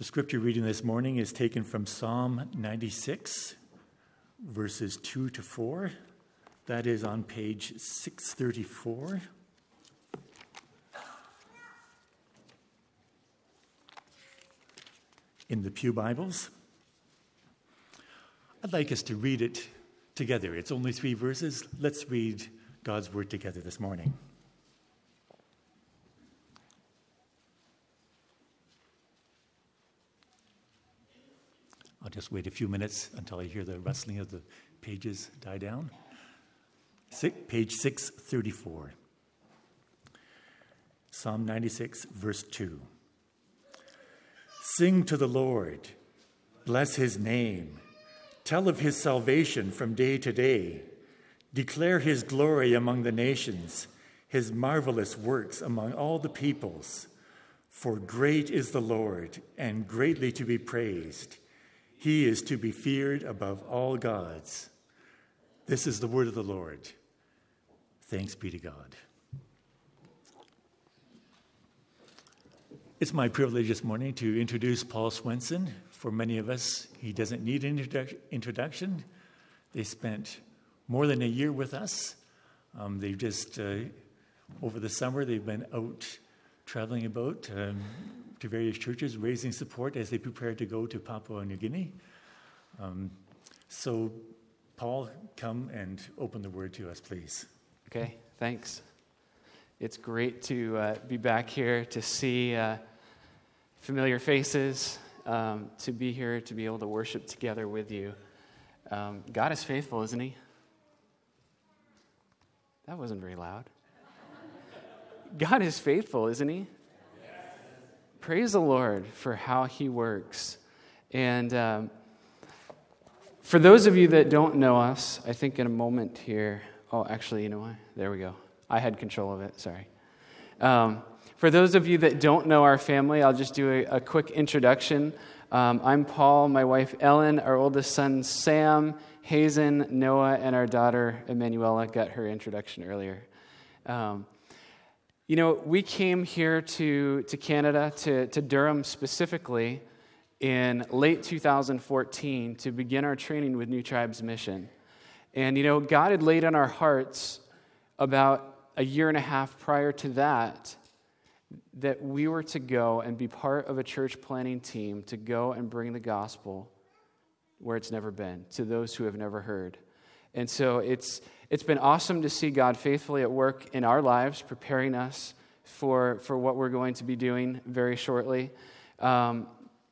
The scripture reading this morning is taken from Psalm 96, verses 2 to 4. That is on page 634. In the Pew Bibles. I'd like us to read it together. It's only 3 verses. Let's read God's word together this morning. I'll just wait a few minutes until I hear the rustling of the pages die down. Page 634. Psalm 96, verse 2. Sing to the Lord, bless his name, tell of his salvation from day to day, declare his glory among the nations, his marvelous works among all the peoples. For great is the Lord, and greatly to be praised. He is to be feared above all gods. This is the word of the Lord. Thanks be to God. It's my privilege this morning to introduce Paul Swenson. For many of us, he doesn't need an introduction. They spent more than a year with us. They've just, over the summer, they've been out traveling about to various churches, raising support as they prepare to go to Papua New Guinea. So, Paul, come and open the word to us, please. Okay, thanks. It's great to be back here, to see familiar faces, to be here, to be able to worship together with you. God is faithful, isn't he? That wasn't very loud. God is faithful, isn't he? Praise the Lord for how he works. And for those of you that don't know us, I think in a moment here, actually, you know what? There we go. I had control of it, sorry. For those of you that don't know our family, I'll just do a quick introduction. I'm Paul, my wife Ellen, our oldest son Sam, Hazen, Noah, and our daughter Emanuela got her introduction earlier. We came here to Canada, to Durham specifically, in late 2014 to begin our training with New Tribes Mission. And, God had laid on our hearts about a year and a half prior to that we were to go and be part of a church planting team to go and bring the gospel where it's never been, to those who have never heard. And so it's been awesome to see God faithfully at work in our lives, preparing us for what we're going to be doing very shortly. And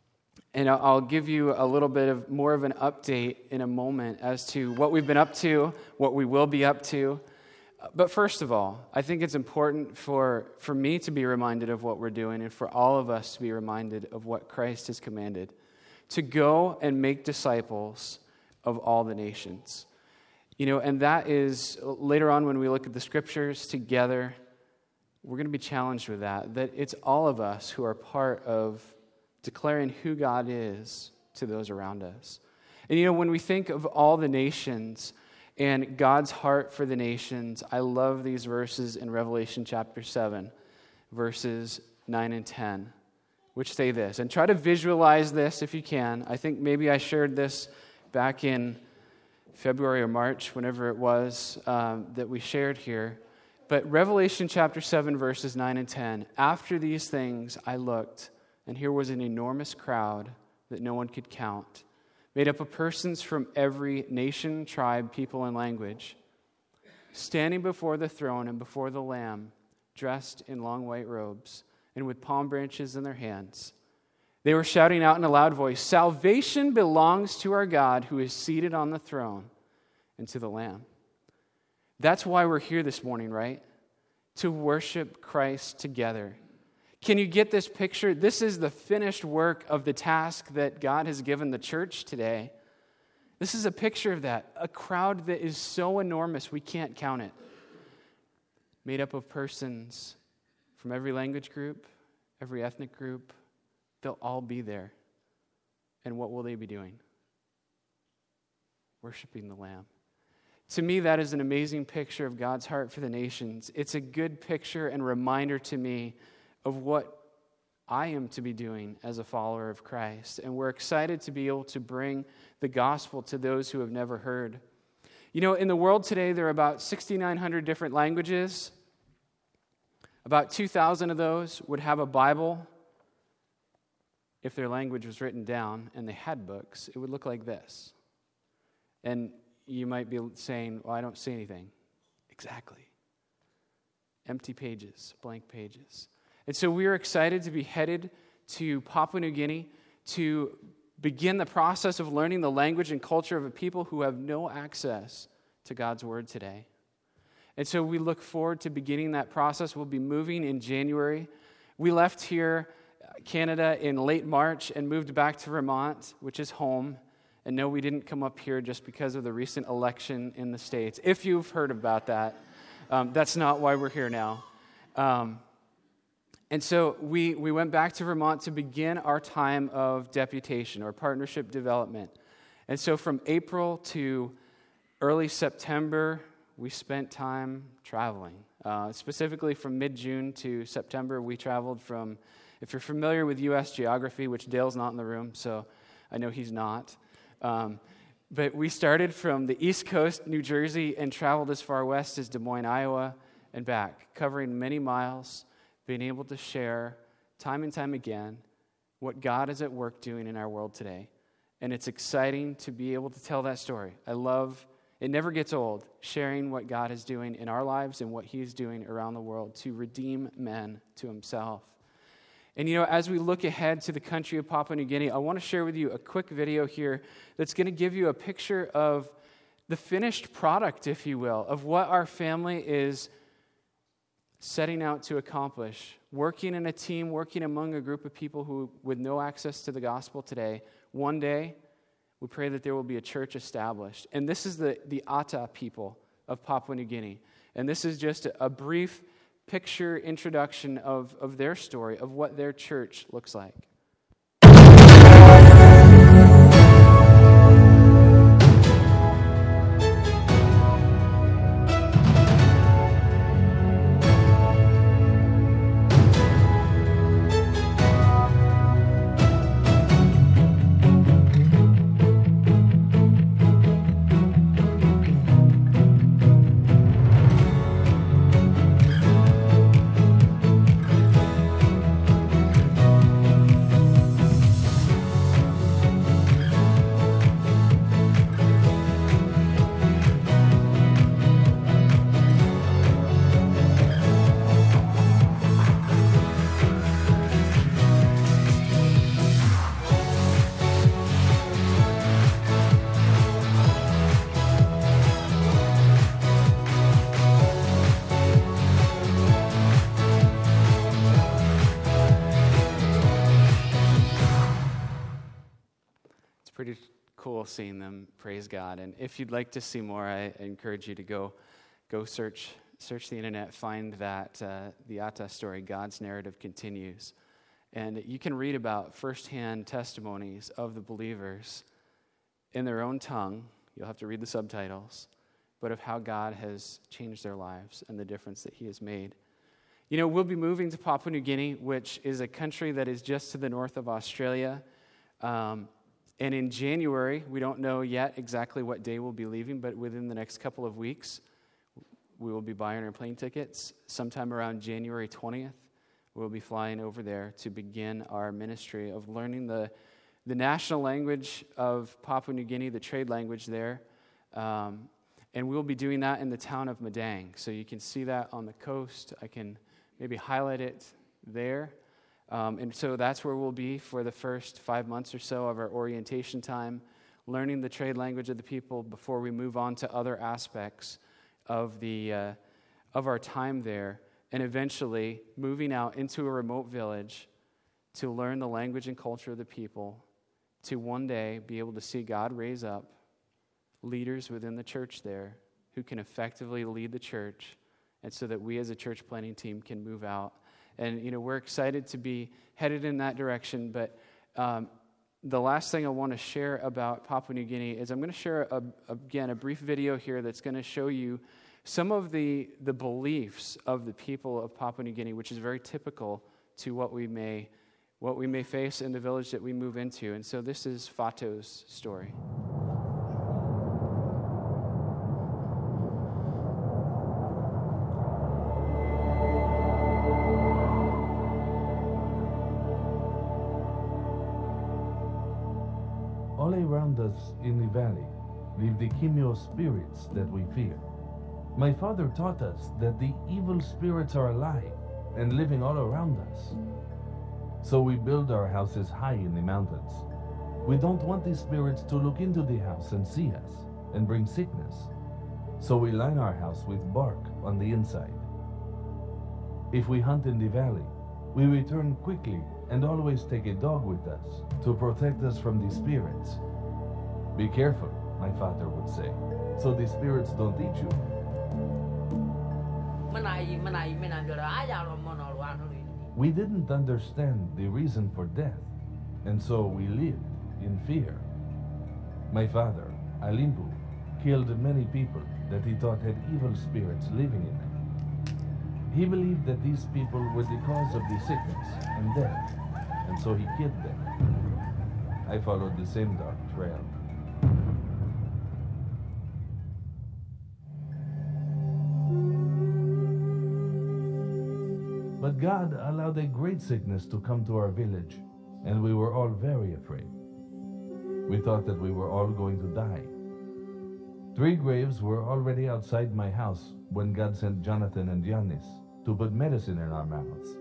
I'll give you a little bit more of an update in a moment as to what we've been up to, what we will be up to. But first of all, I think it's important for me to be reminded of what we're doing and for all of us to be reminded of what Christ has commanded, to go and make disciples of all the nations. And that is, later on when we look at the scriptures together, we're going to be challenged with that it's all of us who are part of declaring who God is to those around us. And when we think of all the nations and God's heart for the nations, I love these verses in Revelation chapter 7, verses 9 and 10, which say this. And try to visualize this if you can. I think maybe I shared this back in February or March, whenever it was that we shared here. But Revelation chapter 7, verses 9 and 10, after these things I looked, and here was an enormous crowd that no one could count, made up of persons from every nation, tribe, people, and language, standing before the throne and before the Lamb, dressed in long white robes and with palm branches in their hands. They were shouting out in a loud voice, "Salvation belongs to our God who is seated on the throne and to the Lamb." That's why we're here this morning, right? To worship Christ together. Can you get this picture? This is the finished work of the task that God has given the church today. This is a picture of that. A crowd that is so enormous we can't count it. Made up of persons from every language group, every ethnic group. They'll all be there. And what will they be doing? Worshiping the Lamb. To me, that is an amazing picture of God's heart for the nations. It's a good picture and reminder to me of what I am to be doing as a follower of Christ. And we're excited to be able to bring the gospel to those who have never heard. You know, in the world today, there are about 6,900 different languages. About 2,000 of those would have a Bible. If their language was written down and they had books, it would look like this. And you might be saying, well, I don't see anything. Exactly. Empty pages, blank pages. And so we are excited to be headed to Papua New Guinea to begin the process of learning the language and culture of a people who have no access to God's word today. And so we look forward to beginning that process. We'll be moving in January. We left here, Canada, in late March and moved back to Vermont, which is home. And no, we didn't come up here just because of the recent election in the States. If you've heard about that, that's not why we're here now. And so we went back to Vermont to begin our time of deputation or partnership development. And so from April to early September, we spent time traveling. Specifically from mid-June to September, we traveled from, if you're familiar with U.S. geography, which Dale's not in the room, so I know he's not. But we started from the East Coast, New Jersey, and traveled as far west as Des Moines, Iowa, and back, covering many miles, being able to share time and time again what God is at work doing in our world today. And it's exciting to be able to tell that story. I love, it never gets old, sharing what God is doing in our lives and what He's doing around the world to redeem men to Himself. And you know, as we look ahead to the country of Papua New Guinea, I want to share with you a quick video here that's going to give you a picture of the finished product, if you will, of what our family is setting out to accomplish. Working in a team, working among a group of people who, with no access to the gospel today, one day, we pray that there will be a church established. And this is the Ata people of Papua New Guinea. And this is just a brief picture introduction of their story, of what their church looks like. Pretty cool seeing them praise God. And if you'd like to see more, I encourage you to go search the internet, find that the Ata story, God's narrative continues. And you can read about firsthand testimonies of the believers in their own tongue. You'll have to read the subtitles, but of how God has changed their lives and the difference that He has made. You know, we'll be moving to Papua New Guinea, which is a country that is just to the north of Australia. And in January, we don't know yet exactly what day we'll be leaving, but within the next couple of weeks, we will be buying our plane tickets. Sometime around January 20th, we'll be flying over there to begin our ministry of learning the national language of Papua New Guinea, the trade language there. And we'll be doing that in the town of Madang. So you can see that on the coast. I can maybe highlight it there. And so that's where we'll be for the first 5 months or so of our orientation time, learning the trade language of the people before we move on to other aspects of our time there, and eventually moving out into a remote village to learn the language and culture of the people, to one day be able to see God raise up leaders within the church there who can effectively lead the church, and so that we as a church planting team can move out. And, you know, we're excited to be headed in that direction. But the last thing I want to share about Papua New Guinea is I'm going to share, a brief video here that's going to show you some of the beliefs of the people of Papua New Guinea, which is very typical to what we may what we may face in the village that we move into. And so this is Fato's story. All around us in the valley live the Kimyo spirits that we fear. My father taught us that the evil spirits are alive and living all around us. So we build our houses high in the mountains. We don't want the spirits to look into the house and see us and bring sickness. So we line our house with bark on the inside. If we hunt in the valley, we return quickly and always take a dog with us to protect us from the spirits. Be careful, my father would say, so the spirits don't eat you. We didn't understand the reason for death, and so we lived in fear. My father, Alimpu, killed many people that he thought had evil spirits living in them. He believed that these people were the cause of the sickness and death, and so he killed them. I followed the same dark trail. But God allowed a great sickness to come to our village, and we were all very afraid. We thought that we were all going to die. 3 graves were already outside my house when God sent Jonathan and Giannis to put medicine in our mouths.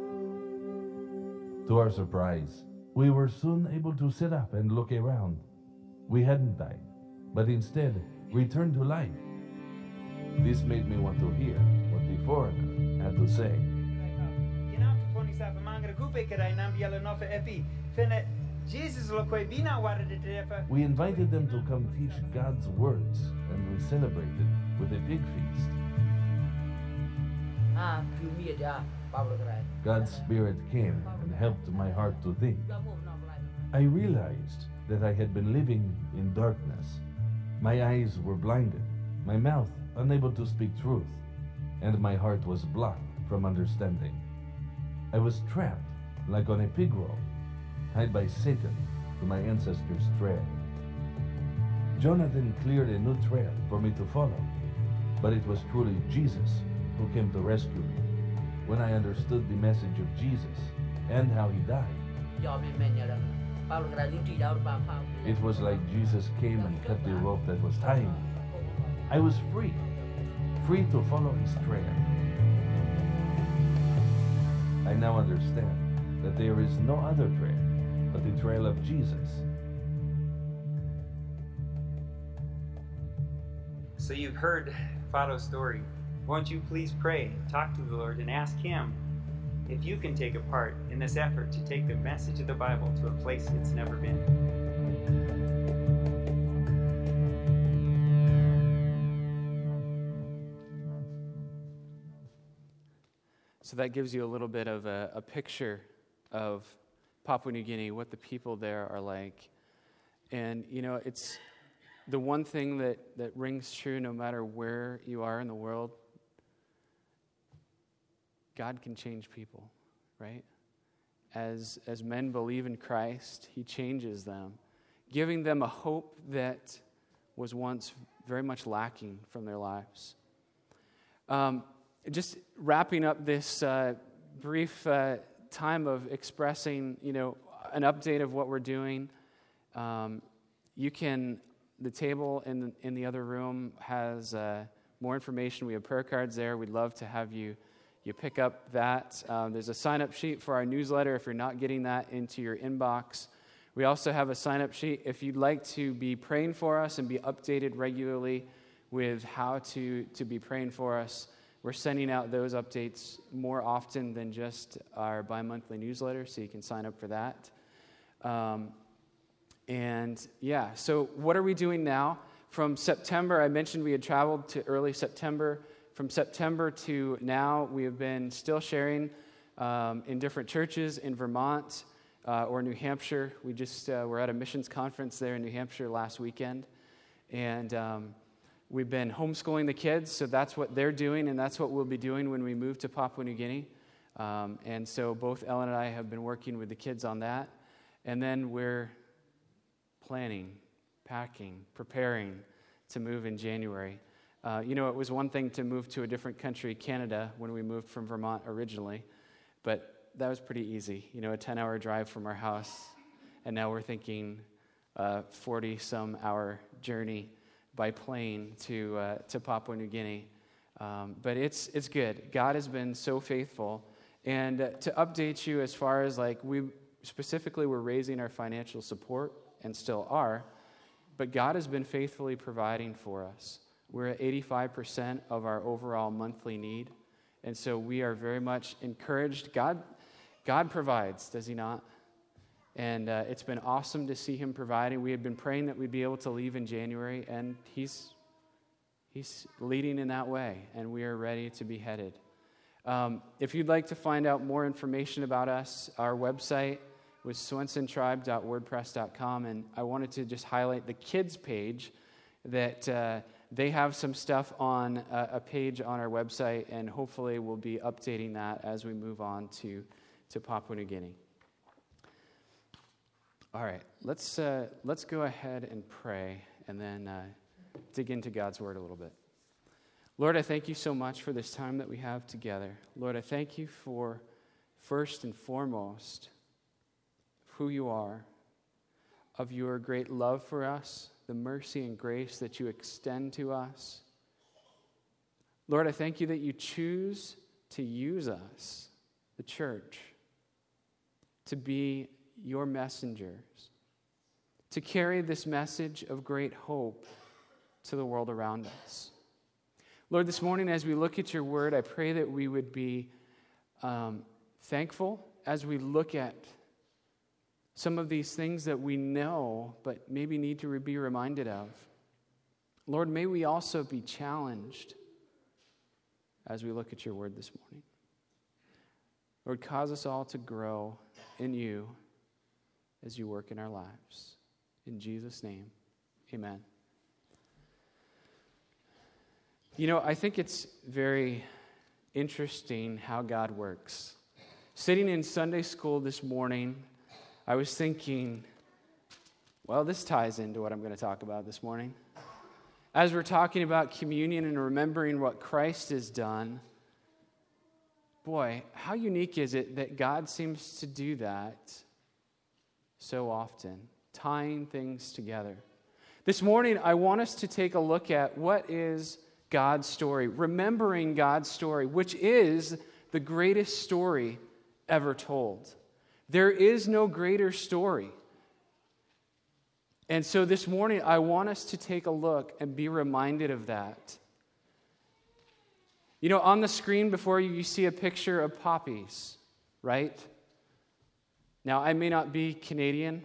To our surprise, we were soon able to sit up and look around. We hadn't died, but instead returned to life. This made me want to hear what the foreigner had to say. We invited them to come teach God's words, and we celebrated with a big feast. God's Spirit came and helped my heart to think. I realized that I had been living in darkness. My eyes were blinded, my mouth unable to speak truth, and my heart was blocked from understanding. I was trapped like on a pig roll, tied by Satan to my ancestors' trail. Jonathan cleared a new trail for me to follow, but it was truly Jesus who came to rescue me when I understood the message of Jesus and how he died. It was like Jesus came and cut the rope that was tying me. I was free to follow his trail. I now understand that there is no other trail but the trail of Jesus. So you've heard Fato's story. Won't you please pray, talk to the Lord, and ask him if you can take a part in this effort to take the message of the Bible to a place it's never been. So that gives you a little bit of a picture of Papua New Guinea, what the people there are like. And, you know, it's the one thing that rings true no matter where you are in the world. God can change people, right? As men believe in Christ, he changes them, giving them a hope that was once very much lacking from their lives. Just wrapping up this brief time of expressing, you know, an update of what we're doing. You can, the table in the other room has more information. We have prayer cards there. We'd love to have you pick up that. There's a sign-up sheet for our newsletter if you're not getting that into your inbox. We also have a sign-up sheet if you'd like to be praying for us and be updated regularly with how to be praying for us. We're sending out those updates more often than just our bi-monthly newsletter, so you can sign up for that. So what are we doing now? From September, I mentioned we had traveled to early September. From September to now, we have been still sharing in different churches in Vermont or New Hampshire. We just were at a missions conference there in New Hampshire last weekend. And we've been homeschooling the kids, so that's what they're doing, and that's what we'll be doing when we move to Papua New Guinea. And so both Ellen and I have been working with the kids on that. And then we're planning, packing, preparing to move in January. It was one thing to move to a different country, Canada, when we moved from Vermont originally, but that was pretty easy. A 10-hour drive from our house, and now we're thinking 40-some hour journey by plane to Papua New Guinea. But it's good. God has been so faithful. And to update you as far as we specifically were raising our financial support and still are, but God has been faithfully providing for us. We're at 85% of our overall monthly need. And so we are very much encouraged. God provides, does he not? And it's been awesome to see him providing. We had been praying that we'd be able to leave in January, and he's leading in that way, and we are ready to be headed. If you'd like to find out more information about us, our website was swensontribe.wordpress.com, and I wanted to just highlight the kids page that they have some stuff on a page on our website, and hopefully we'll be updating that as we move on to Papua New Guinea. All right, let's go ahead and pray, and then dig into God's Word a little bit. Lord, I thank you so much for this time that we have together. Lord, I thank you for, first and foremost, who you are, of your great love for us, the mercy and grace that you extend to us. Lord, I thank you that you choose to use us, the church, to be your messengers, to carry this message of great hope to the world around us. Lord, this morning as we look at your word, I pray that we would be thankful as we look at some of these things that we know but maybe need to be reminded of. Lord, may we also be challenged as we look at your word this morning. Lord, cause us all to grow in you as you work in our lives. In Jesus' name, amen. I think it's very interesting how God works. Sitting in Sunday school this morning, I was thinking, well, this ties into what I'm going to talk about this morning. As we're talking about communion and remembering what Christ has done, boy, how unique is it that God seems to do that so often, tying things together. This morning, I want us to take a look at what is God's story, remembering God's story, which is the greatest story ever told. There is no greater story. And so this morning, I want us to take a look and be reminded of that. On the screen before you, you see a picture of poppies, right? Now, I may not be Canadian,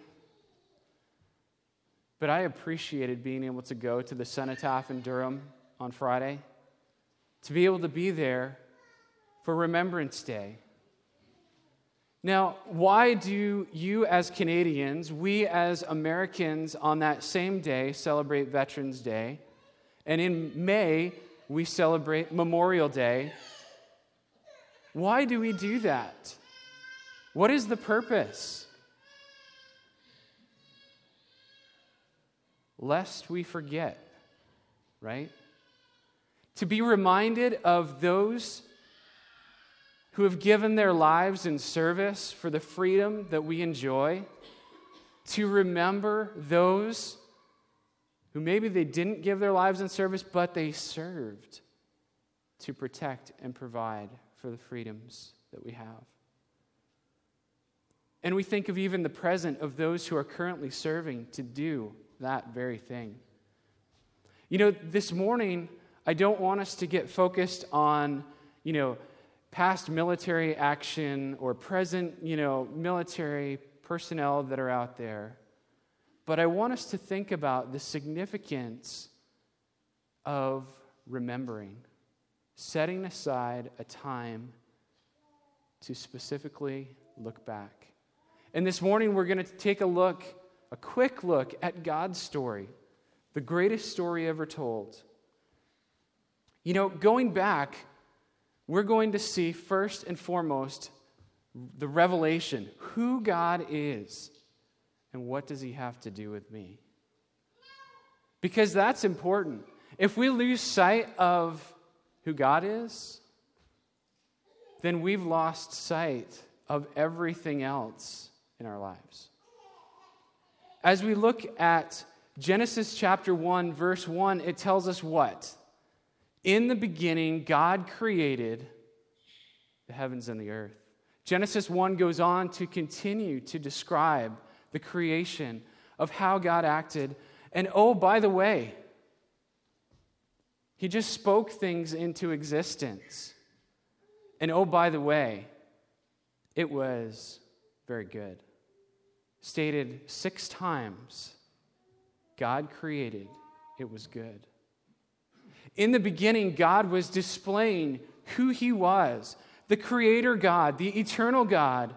but I appreciated being able to go to the Cenotaph in Durham on Friday, to be able to be there for Remembrance Day. Now, why do you as Canadians, we as Americans on that same day celebrate Veterans Day? And in May, we celebrate Memorial Day. Why do we do that? What is the purpose? Lest we forget, right? To be reminded of those who have given their lives in service for the freedom that we enjoy. To remember those who maybe they didn't give their lives in service, but they served to protect and provide for the freedoms that we have. And we think of even the present of those who are currently serving to do that very thing. This morning, I don't want us to get focused on, past military action or present, military personnel that are out there. But I want us to think about the significance of remembering, setting aside a time to specifically look back. And this morning, we're going to take a quick look at God's story, the greatest story ever told. Going back we're going to see first and foremost the revelation, who God is and what does he have to do with me. Because that's important. If we lose sight of who God is, then we've lost sight of everything else in our lives. As we look at Genesis chapter 1, verse 1, it tells us what? In the beginning, God created the heavens and the earth. Genesis 1 goes on to continue to describe the creation of how God acted. And oh, by the way, he just spoke things into existence. And oh, by the way, it was very good. Stated 6 times, God created, it was good. In the beginning, God was displaying who he was, the creator God, the eternal God.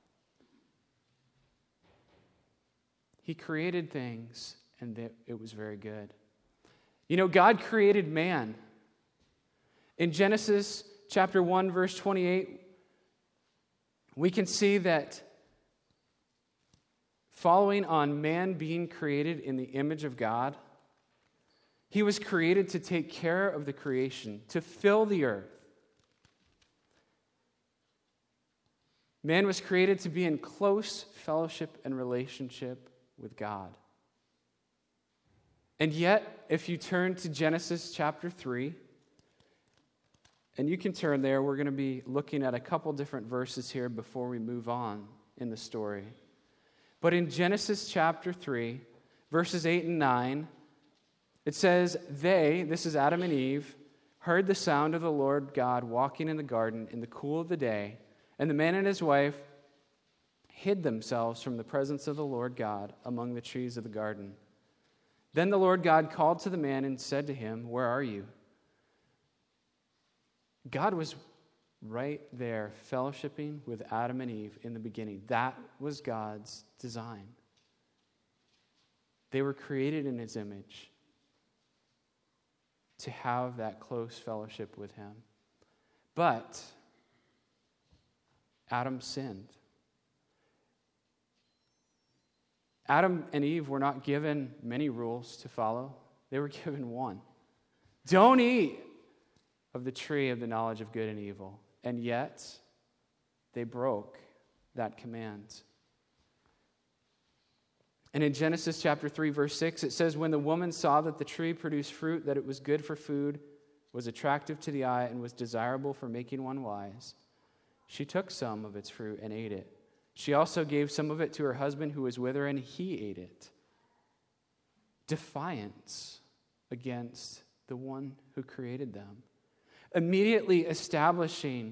He created things, and it was very good. You know, God created man. In Genesis chapter 1, verse 28, we can see that following on man being created in the image of God, he was created to take care of the creation, to fill the earth. Man was created to be in close fellowship and relationship with God. And yet, if you turn to Genesis chapter 3, and you can turn there, we're going to be looking at a couple different verses here before we move on in the story. But in Genesis chapter 3, verses 8 and 9, it says, they, this is Adam and Eve, heard the sound of the Lord God walking in the garden in the cool of the day, and the man and his wife hid themselves from the presence of the Lord God among the trees of the garden. Then the Lord God called to the man and said to him, where are you? God was right there fellowshipping with Adam and Eve in the beginning. That was God's design. They were created in his image to have that close fellowship with him. But Adam sinned. Adam and Eve were not given many rules to follow. They were given one. Don't eat of the tree of the knowledge of good and evil. And yet, they broke that command. And in Genesis chapter 3, verse 6, it says, when the woman saw that the tree produced fruit, that it was good for food, was attractive to the eye, and was desirable for making one wise, she took some of its fruit and ate it. She also gave some of it to her husband who was with her, and he ate it. Defiance against the one who created them. Immediately establishing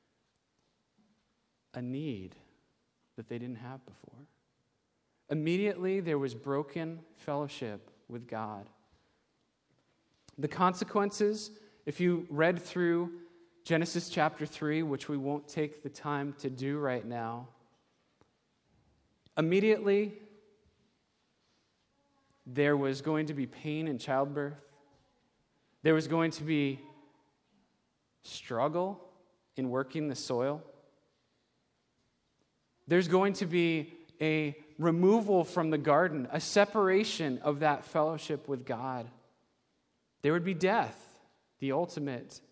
a need that they didn't have before. Immediately there was broken fellowship with God. The consequences, if you read through Genesis chapter 3, which we won't take the time to do right now, immediately there was going to be pain in childbirth. There was going to be struggle in working the soil. There's going to be a removal from the garden, a separation of that fellowship with God. There would be death, the ultimate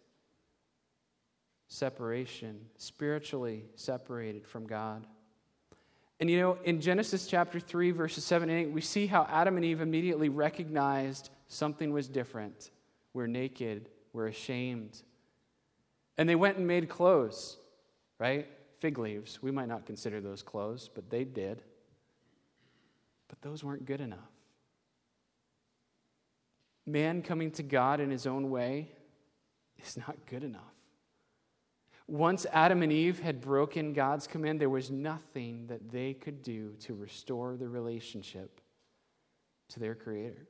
separation, spiritually separated from God. And you know, in Genesis chapter 3, verses 7 and 8, we see how Adam and Eve immediately recognized something was different. We're naked, we're ashamed. And they went and made clothes, right? Fig leaves. We might not consider those clothes, but they did. But those weren't good enough. Man coming to God in his own way is not good enough. Once Adam and Eve had broken God's command, there was nothing that they could do to restore the relationship to their Creator.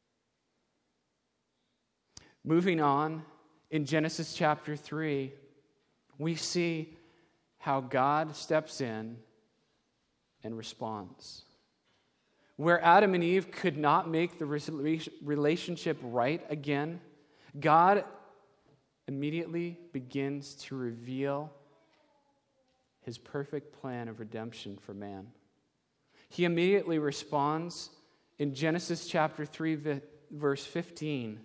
Moving on, in Genesis chapter 3, we see how God steps in and responds. Where Adam and Eve could not make the relationship right again, God immediately begins to reveal his perfect plan of redemption for man. He immediately responds in Genesis chapter 3, verse 15,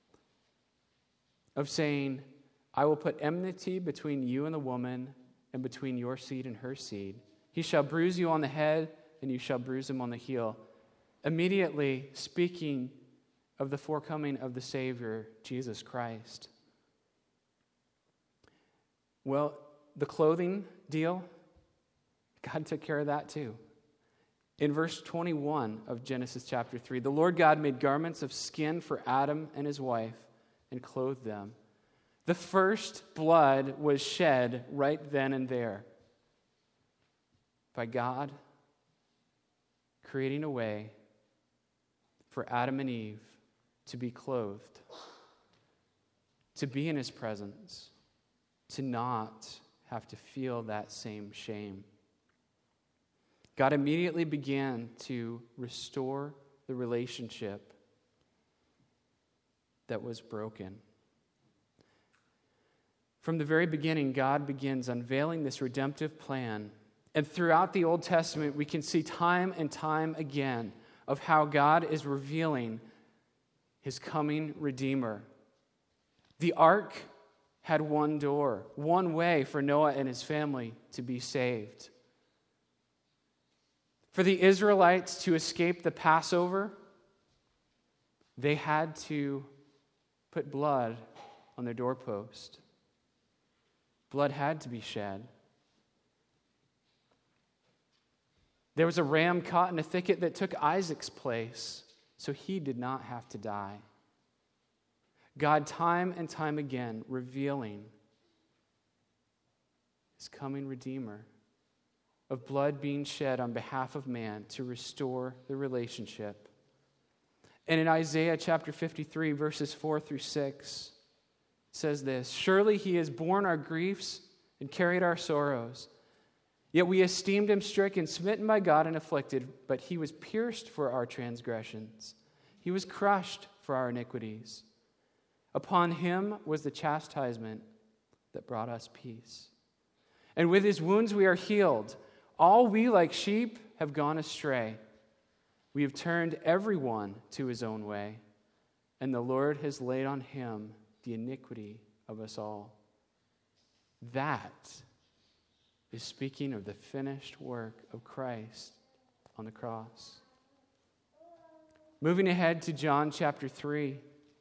of saying, I will put enmity between you and the woman, and between your seed and her seed. He shall bruise you on the head, and you shall bruise him on the heel. Immediately speaking of the forecoming of the Savior, Jesus Christ. Well, the clothing deal, God took care of that too. In verse 21 of Genesis chapter 3, the Lord God made garments of skin for Adam and his wife and clothed them. The first blood was shed right then and there by God creating a way for Adam and Eve to be clothed, to be in his presence, to not have to feel that same shame. God immediately began to restore the relationship that was broken. From the very beginning, God begins unveiling this redemptive plan. And throughout the Old Testament, we can see time and time again of how God is revealing his coming Redeemer. The ark had one door, one way for Noah and his family to be saved. For the Israelites to escape the Passover, they had to put blood on their doorpost. Blood had to be shed. There was a ram caught in a thicket that took Isaac's place, so he did not have to die. God, time and time again, revealing his coming Redeemer, of blood being shed on behalf of man to restore the relationship. And in Isaiah chapter 53, verses 4 through 6, it says this, surely he has borne our griefs and carried our sorrows. Yet we esteemed him stricken, smitten by God, and afflicted, but he was pierced for our transgressions. He was crushed for our iniquities. Upon him was the chastisement that brought us peace. And with his wounds we are healed. All we like sheep have gone astray. We have turned everyone to his own way, and the Lord has laid on him the iniquity of us all. That is speaking of the finished work of Christ on the cross. Moving ahead to John chapter 3.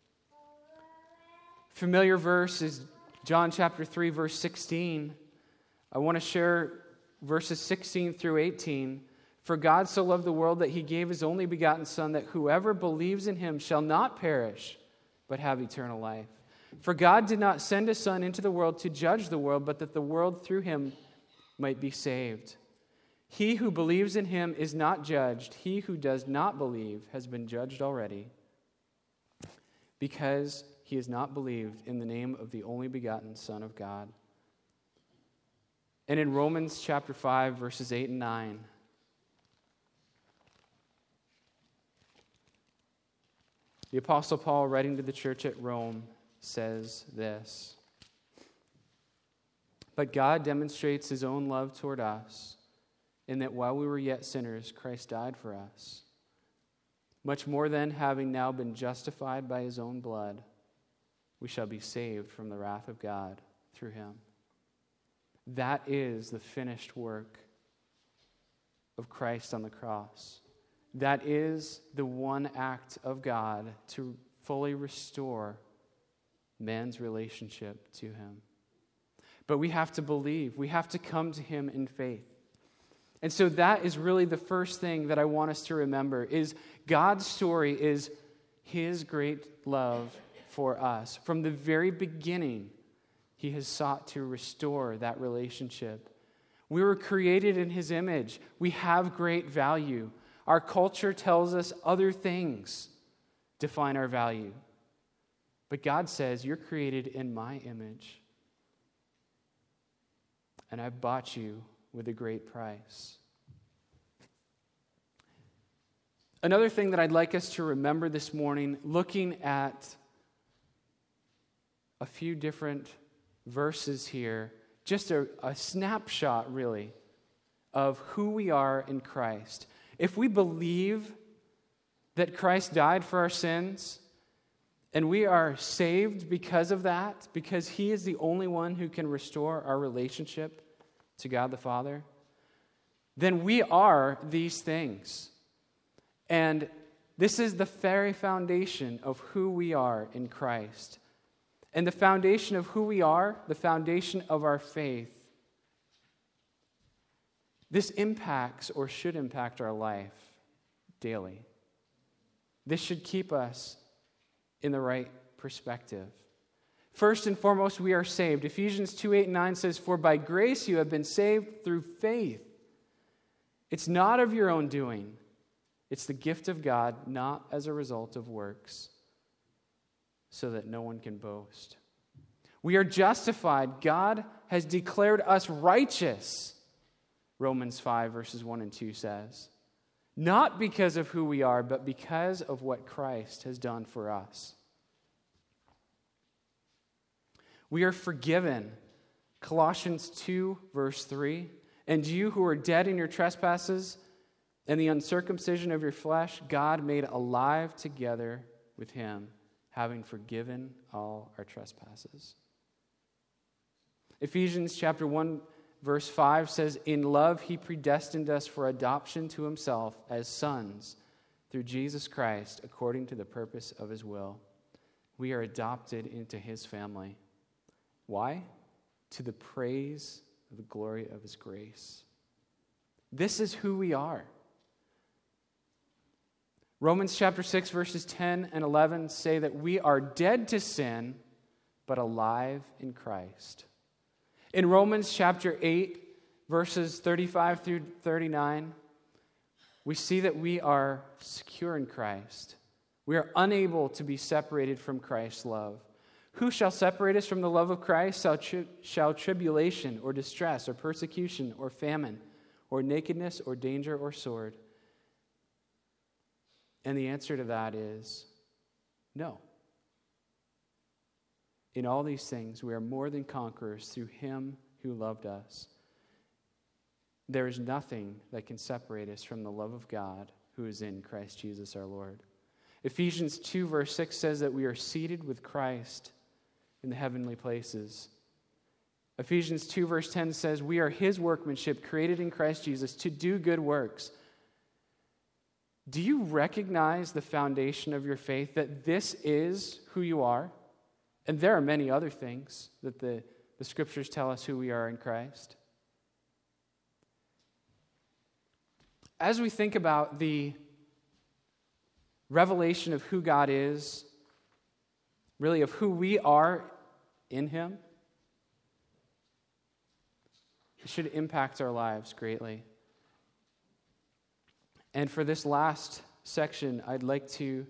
Familiar verse is John chapter 3, verse 16. I want to share verses 16 through 18. For God so loved the world that he gave his only begotten Son, that whoever believes in him shall not perish, but have eternal life. For God did not send his Son into the world to judge the world, but that the world through him might be saved. He who believes in him is not judged. He who does not believe has been judged already, because he has not believed in the name of the only begotten Son of God. And in Romans chapter 5, verses 8 and 9, the Apostle Paul, writing to the church at Rome, says this, but God demonstrates his own love toward us, in that while we were yet sinners, Christ died for us. Much more then, having now been justified by his own blood, we shall be saved from the wrath of God through him. That is the finished work of Christ on the cross. That is the one act of God to fully restore man's relationship to him. But we have to believe. We have to come to him in faith. And so that is really the first thing that I want us to remember is God's story is his great love for us. From the very beginning, he has sought to restore that relationship. We were created in his image. We have great value. Our culture tells us other things define our value. But God says, you're created in my image. And I've bought you with a great price. Another thing that I'd like us to remember this morning, looking at a few different verses here, just a snapshot, really, of who we are in Christ. If we believe that Christ died for our sins, and we are saved because of that, because he is the only one who can restore our relationship to God the Father, then we are these things. And this is the very foundation of who we are in Christ. And the foundation of who we are, the foundation of our faith, this impacts or should impact our life daily. This should keep us in the right perspective. First and foremost, we are saved. Ephesians 2:8-9 says, "For by grace you have been saved through faith." It's not of your own doing. It's the gift of God, not as a result of works, so that no one can boast. We are justified. God has declared us righteous, Romans 5, verses 1 and 2 says. Not because of who we are, but because of what Christ has done for us. We are forgiven. Colossians 2, verse 3. "And you who are dead in your trespasses and the uncircumcision of your flesh, God made alive together with him, having forgiven all our trespasses." Ephesians chapter 1, verse 5 says, "In love he predestined us for adoption to himself as sons through Jesus Christ, according to the purpose of his will." We are adopted into his family. Why? To the praise of the glory of his grace. This is who we are. Romans chapter 6, verses 10 and 11 say that we are dead to sin, but alive in Christ. In Romans chapter 8, verses 35 through 39, we see that we are secure in Christ. We are unable to be separated from Christ's love. "Who shall separate us from the love of Christ? Shall tribulation or distress or persecution or famine or nakedness or danger or sword?" And the answer to that is no. In all these things, we are more than conquerors through him who loved us. There is nothing that can separate us from the love of God who is in Christ Jesus our Lord. Ephesians 2, verse 6 says that we are seated with Christ in the heavenly places. Ephesians 2, verse 10 says, "We are his workmanship, created in Christ Jesus to do good works." Do you recognize the foundation of your faith, that this is who you are? And there are many other things that the scriptures tell us who we are in Christ. As we think about the revelation of who God is, really of who we are in him, it should impact our lives greatly. And for this last section, I'd like to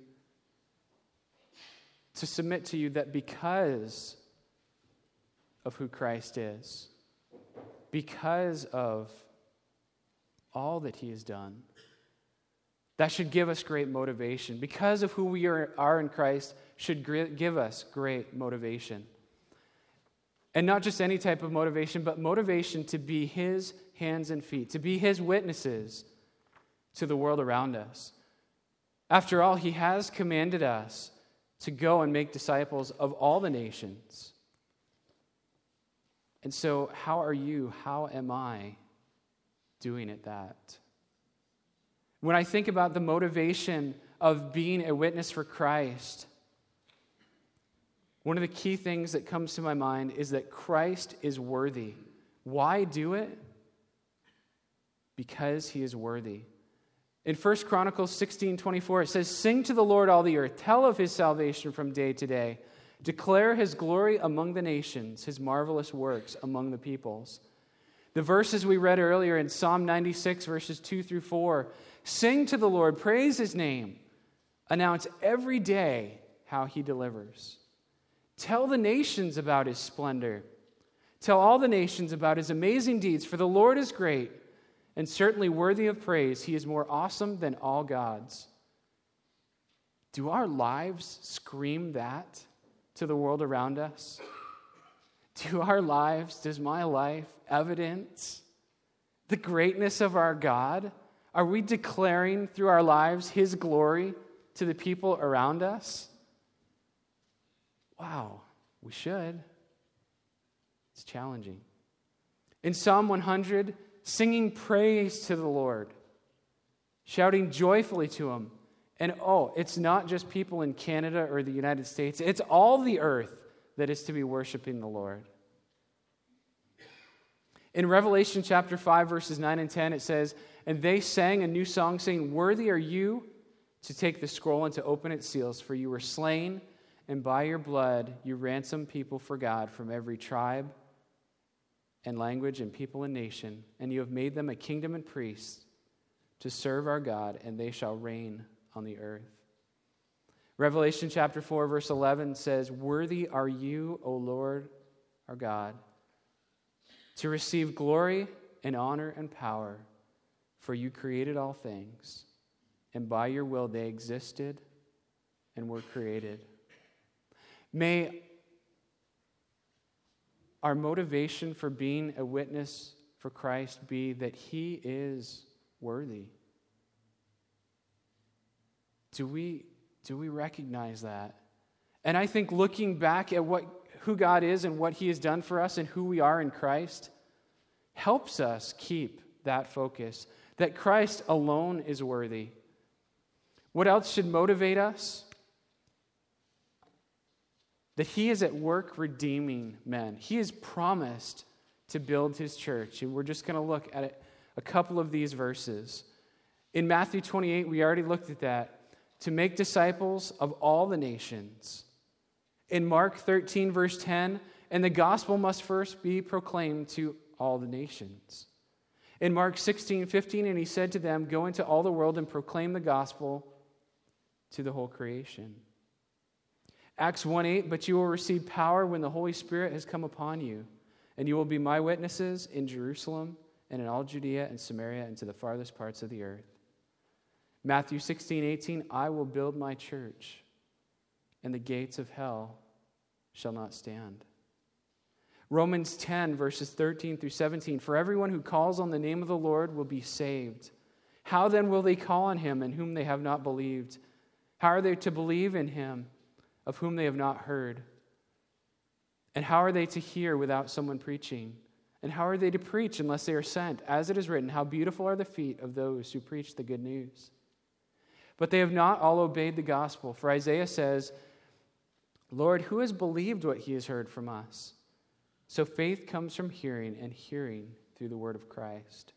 submit to you that because of who Christ is, because of all that he has done, that should give us great motivation. Because of who we are in Christ should give us great motivation. And not just any type of motivation, but motivation to be his hands and feet, to be his witnesses to the world around us. After all, he has commanded us to go and make disciples of all the nations. And so, how are you, how am I doing at that? When I think about the motivation of being a witness for Christ, one of the key things that comes to my mind is that Christ is worthy. Why do it? Because he is worthy. In 1 Chronicles 16:24, it says, "Sing to the Lord, all the earth. Tell of his salvation from day to day. Declare his glory among the nations, his marvelous works among the peoples." The verses we read earlier in Psalm 96, verses 2 through 4, sing to the Lord, praise his name, announce every day how he delivers. Tell the nations about his splendor. Tell all the nations about his amazing deeds, for the Lord is great and certainly worthy of praise. He is more awesome than all gods. Do our lives scream that to the world around us? Does my life evidence the greatness of our God? Are we declaring through our lives His glory to the people around us? Wow, we should. It's challenging. In Psalm 100, singing praise to the Lord, shouting joyfully to Him. And it's not just people in Canada or the United States. It's all the earth that is to be worshiping the Lord. In Revelation chapter 5, verses 9 and 10, it says, "And they sang a new song, saying, 'Worthy are you to take the scroll and to open its seals, for you were slain, and by your blood you ransomed people for God from every tribe and language and people and nation, and you have made them a kingdom and priests to serve our God, and they shall reign on the earth.'" Revelation chapter 4, verse 11 says, "Worthy are you, O Lord, our God, to receive glory and honor and power, for you created all things, and by your will they existed and were created." May our motivation for being a witness for Christ be that He is worthy. Do we recognize that? And I think looking back at who God is and what He has done for us and who we are in Christ helps us keep that focus, that Christ alone is worthy. What else should motivate us? That He is at work redeeming men. He has promised to build His church, and we're just going to look at a couple of these verses. In Matthew 28, we already looked at that. To make disciples of all the nations. In Mark 13, verse 10, "And the gospel must first be proclaimed to all the nations." In Mark 16, 15, "And He said to them, 'Go into all the world and proclaim the gospel to the whole creation.'" Acts 1:8, "But you will receive power when the Holy Spirit has come upon you, and you will be my witnesses in Jerusalem and in all Judea and Samaria and to the farthest parts of the earth." Matthew 16:18, "I will build my church, and the gates of hell shall not stand." Romans 10, verses 13 through 17, "For everyone who calls on the name of the Lord will be saved. How then will they call on Him in whom they have not believed? How are they to believe in Him of whom they have not heard? And how are they to hear without someone preaching? And how are they to preach unless they are sent? As it is written, how beautiful are the feet of those who preach the good news. But they have not all obeyed the gospel. For Isaiah says, 'Lord, who has believed what he has heard from us?' So faith comes from hearing, and hearing through the word of Christ."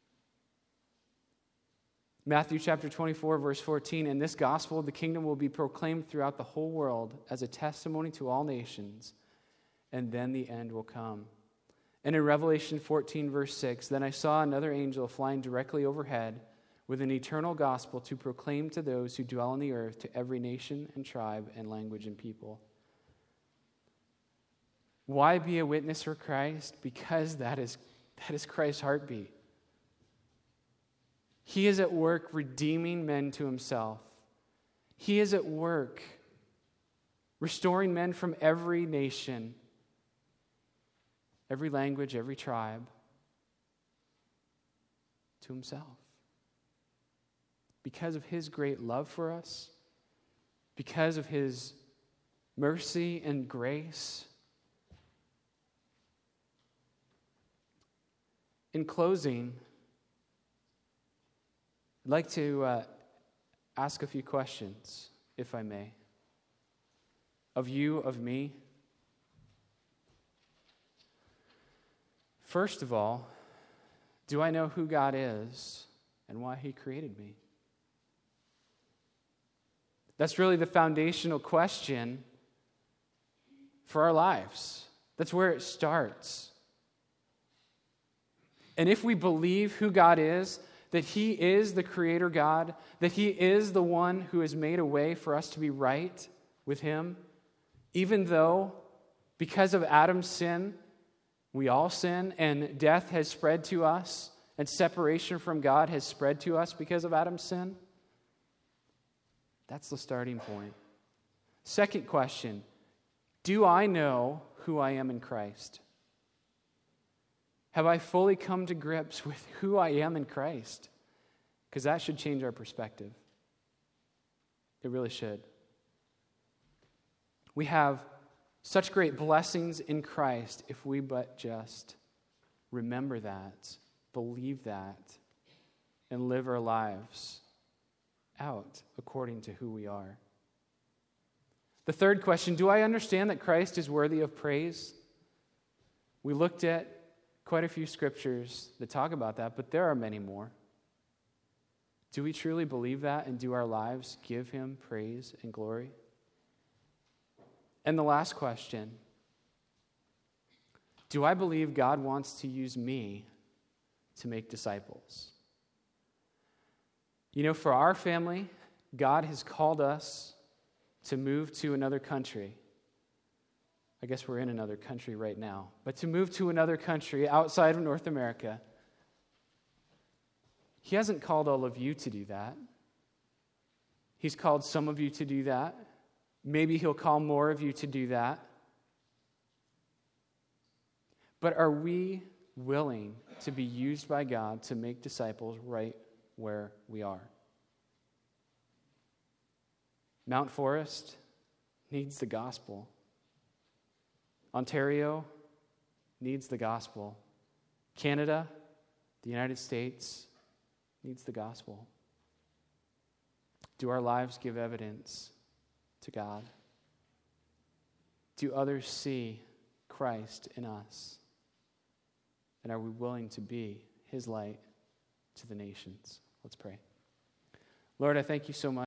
Matthew chapter 24, verse 14, "And this gospel of the kingdom will be proclaimed throughout the whole world as a testimony to all nations, and then the end will come." And in Revelation 14, verse 6, "Then I saw another angel flying directly overhead with an eternal gospel to proclaim to those who dwell on the earth, to every nation and tribe and language and people." Why be a witness for Christ? Because that is Christ's heartbeat. He is at work redeeming men to Himself. He is at work restoring men from every nation, every language, every tribe, to Himself. Because of His great love for us, because of His mercy and grace. In closing, I'd like to ask a few questions, if I may, of you, of me. First of all, do I know who God is and why He created me? That's really the foundational question for our lives. That's where it starts. And if we believe who God is, that He is the Creator God, that He is the one who has made a way for us to be right with Him, even though, because of Adam's sin, we all sin, and death has spread to us, and separation from God has spread to us because of Adam's sin, that's the starting point. Second question, Do I know who I am in Christ? Have I fully come to grips with who I am in Christ? Because that should change our perspective. It really should. We have such great blessings in Christ if we but just remember that, believe that, and live our lives out according to who we are. The third question, do I understand that Christ is worthy of praise? We looked at quite a few scriptures that talk about that, but there are many more. Do we truly believe that, and do our lives give him praise and glory? And the last question, do I believe God wants to use me to make disciples? You know, for our family, God has called us to move to another country. I guess we're in another country right now, but to move to another country outside of North America. He hasn't called all of you to do that. He's called some of you to do that. Maybe he'll call more of you to do that. But are we willing to be used by God to make disciples right where we are? Mount Forest needs the gospel. Ontario needs the gospel. Canada, the United States, needs the gospel. Do our lives give evidence to God? Do others see Christ in us? And are we willing to be his light to the nations? Let's pray. Lord, I thank you so much.